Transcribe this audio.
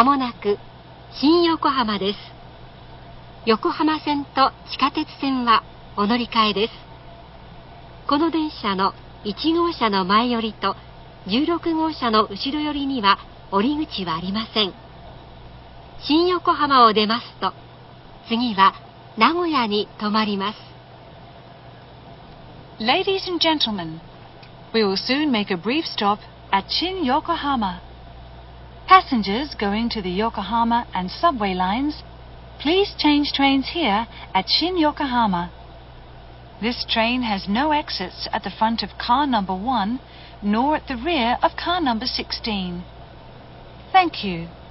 まもなく新横浜です。横浜線と地下鉄線はお乗り換えです。この電車の1号車の前寄りと16号車の後ろ寄りには降り口はありません。新横浜を出ますと、次は名古屋に停まります。 Ladies and gentlemen, we will soon make a brief stop at Shin Yokohama. Passengers going to the Yokohama and subway lines, please change trains here at Shin Yokohama. This train has no exits at the front of car number 1 nor at the rear of car number 16. Thank you.